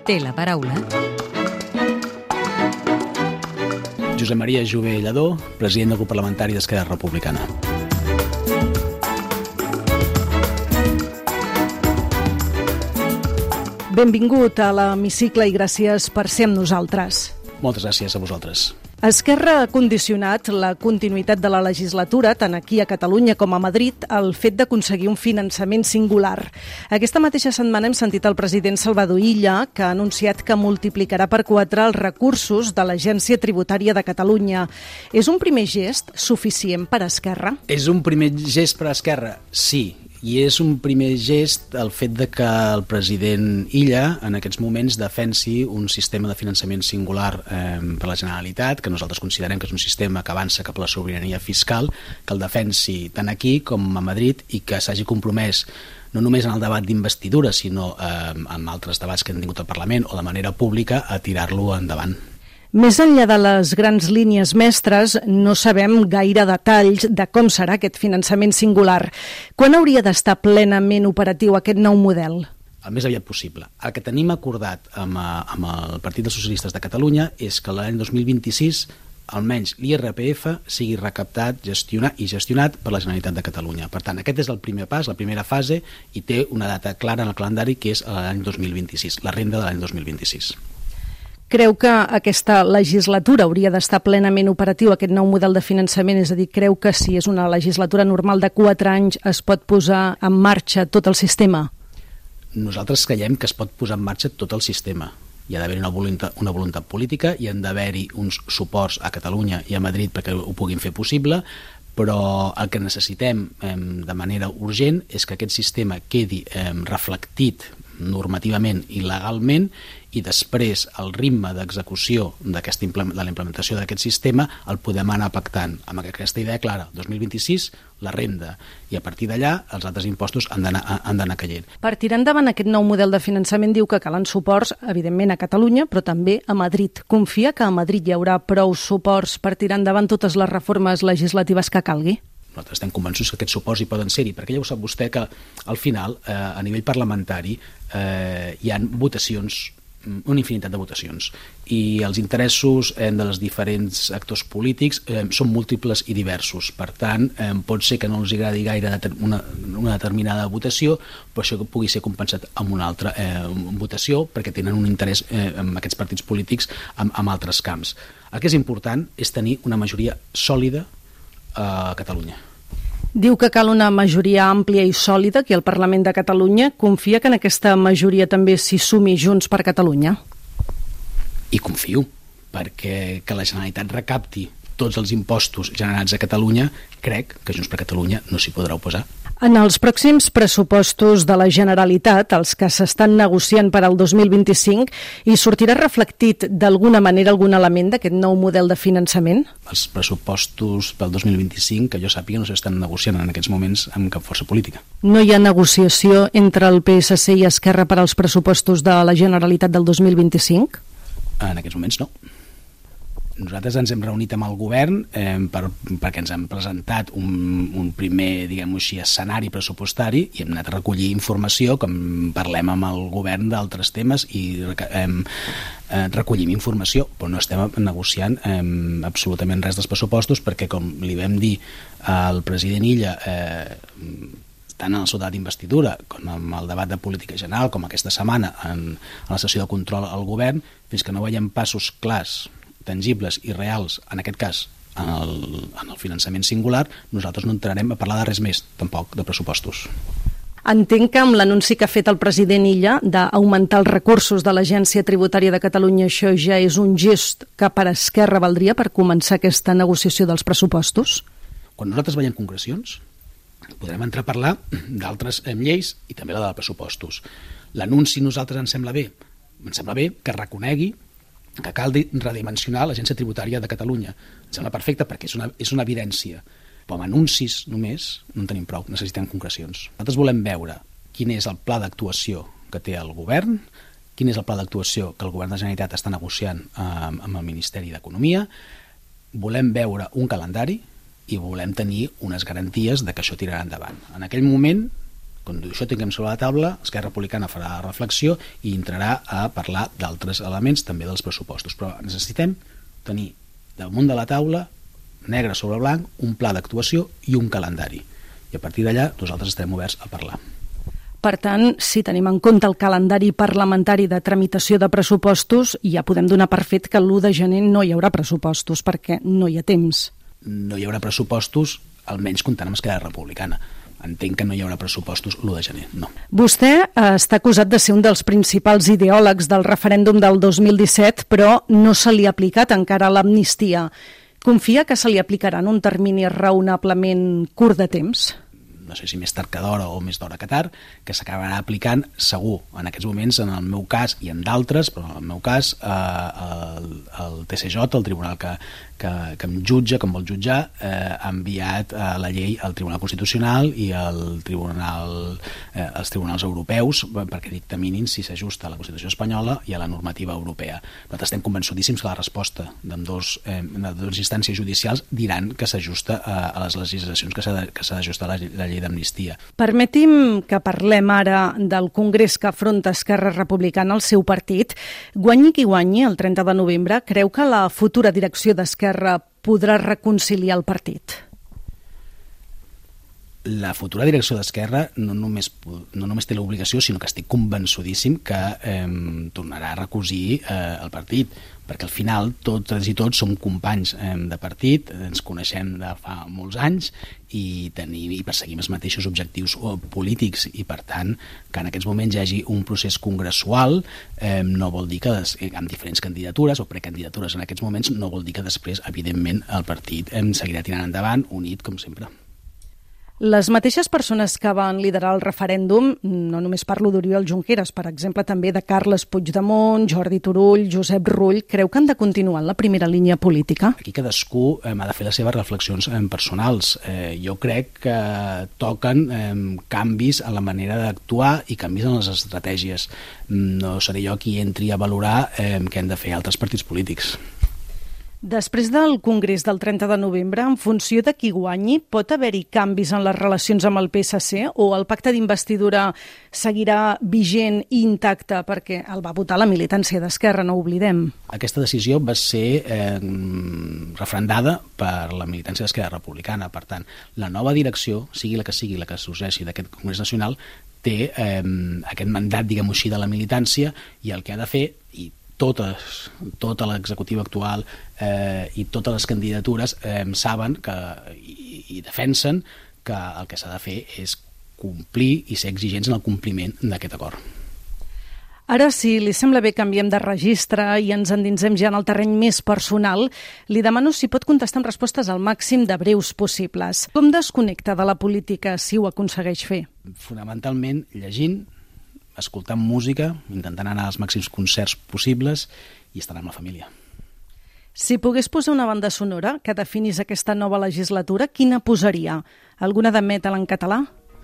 Té la paraula Josep Maria Jové Lladó, president del grup parlamentari d'Esquerra Republicana. Benvingut a l'Hemicicle i gràcies per ser amb nosaltres. Moltes gràcies a vosaltres. Esquerra ha condicionat la continuïtat de la legislatura, tant aquí a Catalunya com a Madrid, al fet d'aconseguir un finançament singular. Aquesta mateixa setmana hem sentit el president Salvador Illa, que ha anunciat que multiplicarà per 4 els recursos de l'Agència Tributària de Catalunya. És un primer gest suficient per a Esquerra? És un primer gest per a Esquerra? Sí. I és un primer gest el fet de que el president Illa en aquests moments defensi un sistema de finançament singular per la Generalitat, que nosaltres considerem que és un sistema que avança cap a la sobirania fiscal, que el defensi tant aquí com a Madrid i que s'hagi compromès no només en el debat d'investidura, sinó en altres debats que han tingut al Parlament o de manera pública a tirar-lo endavant. Més enllà de les grans línies mestres, no sabem gaire detalls de com serà aquest finançament singular. Quan hauria d'estar plenament operatiu aquest nou model? El més aviat possible. El que tenim acordat amb el Partit dels Socialistes de Catalunya és que l'any 2026 almenys l'IRPF sigui recaptat, gestionat per la Generalitat de Catalunya. Per tant, aquest és el primer pas, la primera fase, i té una data clara en el calendari que és l'any 2026, la renda de l'any 2026. Creu que aquesta legislatura hauria d'estar plenament operatiu aquest nou model de finançament? És a dir, creu que si és una legislatura normal de 4 anys es pot posar en marxa tot el sistema? Nosaltres creiem que es pot posar en marxa tot el sistema. Hi ha d'haver una voluntat política, hi han d'haver-hi uns suports a Catalunya i a Madrid perquè ho puguin fer possible, però el que necessitem de manera urgent és que aquest sistema quedi reflectit normativament i legalment, i després el ritme d'execució de la implementació d'aquest sistema el podem anar pactant amb aquesta idea clara. 2026, la renda, i a partir d'allà els altres impostos han d'anar caient. Per tirar endavant aquest nou model de finançament diu que calen suports, evidentment, a Catalunya, però també a Madrid. Confia que a Madrid hi haurà prou suports per tirar endavant totes les reformes legislatives que calgui? Nosaltres estem convençuts que aquests suports hi poden ser-hi, perquè ja ho sap vostè que al final, a nivell parlamentari, hi ha votacions, una infinitat de votacions, i els interessos de els diferents actors polítics són múltiples i diversos. Per tant, pot ser que no els agradi gaire una determinada votació, però això pugui ser compensat amb una altra votació, perquè tenen un interès amb aquests partits polítics en altres camps. El que és important és tenir una majoria sòlida a Catalunya. Diu que cal una majoria àmplia i sòlida aquí al Parlament de Catalunya. Confia que en aquesta majoria també s'hi sumi Junts per Catalunya? I confio, perquè que la Generalitat recapti tots els impostos generats a Catalunya, crec que Junts per Catalunya no s'hi podrà oposar. En els pròxims pressupostos de la Generalitat, els que s'estan negociant per al 2025, hi sortirà reflectit d'alguna manera algun element d'aquest nou model de finançament? Els pressupostos pel 2025, que jo sàpiga, no s'estan negociant en aquests moments amb cap força política. No hi ha negociació entre el PSC i Esquerra per als pressupostos de la Generalitat del 2025? En aquests moments no. Nosaltres ens hem reunit amb el govern perquè ens han presentat un primer, diguem-ho així, escenari pressupostari, i hem anat a recollir informació, com parlem amb el govern d'altres temes, i recollim informació, però no estem negociant absolutament res dels pressupostos, perquè, com li vam dir al president Illa, tant en el seu debat d'investidura com en el debat de política general, com aquesta setmana en la sessió de control al govern, fins que no veiem passos clars, tangibles i reals, en aquest cas en el finançament singular, nosaltres no entrarem a parlar de res més, tampoc de pressupostos. Entenc que amb l'anunci que ha fet el president Illa d'augmentar els recursos de l'Agència Tributària de Catalunya, això ja és un gest que per Esquerra valdria per començar aquesta negociació dels pressupostos? Quan nosaltres veiem concrecions, podrem entrar a parlar d'altres lleis i també la de pressupostos. L'anunci a nosaltres ens sembla bé. Ens sembla bé que reconegui que cal redimensionar l'Agència Tributària de Catalunya. Em sembla perfecte perquè és una evidència. Però amb anuncis només no en tenim prou, necessitem concrecions. Nosaltres volem veure quin és el pla d'actuació que té el govern, quin és el pla d'actuació que el govern de la Generalitat està negociant amb el Ministeri d'Economia, volem veure un calendari i volem tenir unes garanties de que això tirarà endavant. En aquell moment Quan això tinguem sobre la taula, Esquerra Republicana farà reflexió i entrarà a parlar d'altres elements, també dels pressupostos. Però necessitem tenir damunt de la taula, negre sobre blanc, un pla d'actuació i un calendari. I a partir d'allà nosaltres estarem oberts a parlar. Per tant, si tenim en compte el calendari parlamentari de tramitació de pressupostos, ja podem donar per fet que l'1 de gener no hi haurà pressupostos, perquè no hi ha temps. No hi haurà pressupostos, almenys comptant amb Esquerra Republicana. Entenc que no hi haurà pressupostos l'1 de gener, no. Vostè està acusat de ser un dels principals ideòlegs del referèndum del 2017, però no se li ha aplicat encara l'amnistia. Confia que se li aplicarà en un termini raonablement curt de temps? No sé si més tard que d'hora o més d'hora que tard, que s'acabarà aplicant segur. En aquests moments, en el meu cas i en d'altres, però en el meu cas, el TCJ, el tribunal que em jutja, que em vol jutjar, ha enviat la llei al Tribunal Constitucional i als tribunals europeus perquè dictaminin si s'ajusta a la Constitució espanyola i a la normativa europea. Nosaltres estem convençudíssims que la resposta d'ambdues instàncies judicials diran que s'ajusta a les legislacions que s'ha d'ajustar a la llei d'amnistia. Permeti'm que parlem ara del Congrés que afronta Esquerra Republicana, el seu partit. Guanyi qui guanyi, el 30 de novembre, creu que la futura direcció d'Esquerra podrà reconciliar el partit? La futura direcció d'Esquerra no només té l'obligació, sinó que estic convençudíssim que tornarà a recosir el partit, perquè al final totes i tots som companys de partit, ens coneixem de fa molts anys i perseguim els mateixos objectius polítics, i per tant que en aquests moments hi hagi un procés congressual no vol dir que amb diferents candidatures o precandidatures en aquests moments no vol dir que després, evidentment, el partit seguirà tirant endavant unit com sempre. Les mateixes persones que van liderar el referèndum, no només parlo d'Oriol Junqueras, per exemple també de Carles Puigdemont, Jordi Turull, Josep Rull, creu que han de continuar en la primera línia política? Aquí cadascú ha de fer les seves reflexions personals. Jo crec que toquen canvis en la manera d'actuar i canvis en les estratègies. No seré jo qui entri a valorar què han de fer altres partits polítics. Després del Congrés del 30 de novembre, en funció de qui guanyi, pot haver-hi canvis en les relacions amb el PSC o el pacte d'investidura seguirà vigent i intacte perquè el va votar la militància d'Esquerra, no ho oblidem? Aquesta decisió va ser referendada per la militància d'Esquerra Republicana. Per tant, la nova direcció, sigui la que sorgeixi d'aquest Congrés Nacional, té aquest mandat, diguem-ho així, de la militància, i el que ha de fer, i tota l'executiva actual i totes les candidatures saben i defensen que el que s'ha de fer és complir i ser exigents en el compliment d'aquest acord. Ara, si li sembla bé, canviem de registre i ens endinsem ja en el terreny més personal. Li demano si pot contestar amb respostes al màxim de breus possibles. Com desconnecta de la política si ho aconsegueix fer? Fonamentalment llegint, escoltant música, intentant anar als màxims concerts possibles i estar amb la família. Si pogués posar una banda sonora que definís aquesta nova legislatura, quina posaria? Alguna de metal en català?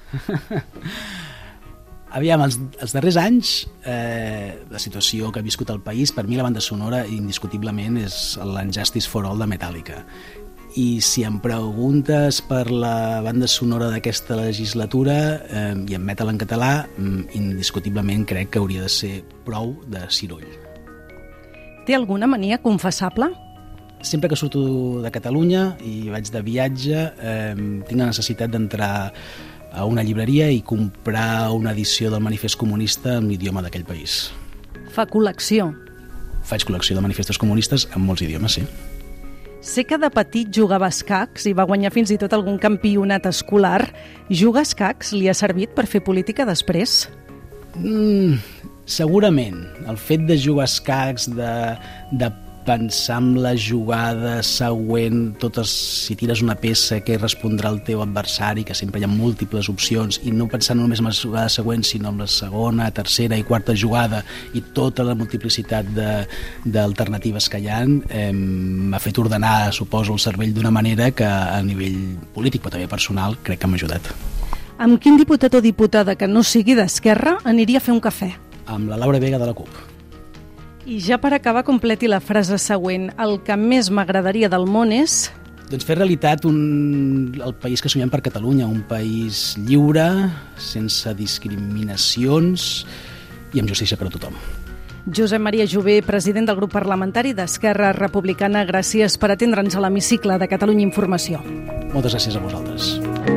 Aviam, els darrers anys, la situació que ha viscut el país, per mi la banda sonora indiscutiblement és l'Injustice for All de Metallica. I si em preguntes per la banda sonora d'aquesta legislatura i en metal en català, indiscutiblement crec que hauria de ser Prou de Ciroll. Té alguna mania confessable? Sempre que surto de Catalunya i vaig de viatge, tinc la necessitat d'entrar a una llibreria i comprar una edició del Manifest Comunista en l'idioma d'aquell país. Fa col·lecció? Faig col·lecció de manifestos comunistes en molts idiomes, sí. Sé que de petit jugava a escacs i va guanyar fins i tot algun campionat escolar. Jugar a escacs li ha servit per fer política després? Segurament. El fet de jugar a escacs, de pensar en la jugada següent, si tires una peça, què respondrà el teu adversari, que sempre hi ha múltiples opcions, i no pensar només en la jugada següent, sinó en la segona, tercera i quarta jugada, i tota la multiplicitat d'alternatives que hi ha, m'ha fet ordenar, suposo, el cervell d'una manera que a nivell polític, però també personal, crec que m'ha ajudat. Amb quin diputat o diputada que no sigui d'Esquerra aniria a fer un cafè? Amb la Laura Vega de la CUP. I ja per acabar, completi la frase següent. El que més m'agradaria del món és... Doncs fer realitat el país que somiem per Catalunya, un país lliure, sense discriminacions i amb justícia per a tothom. Josep Maria Jové, president del grup parlamentari d'Esquerra Republicana, gràcies per atendre'ns a l'hemicicle de Catalunya Informació. Moltes gràcies a vosaltres.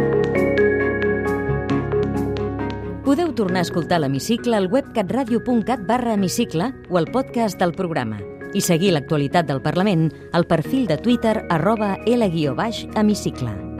Podeu tornar a escoltar l'hemicicle al web catradio.cat/hemicicle o al podcast del programa i seguir l'actualitat del Parlament al perfil de Twitter @L_hemicicle.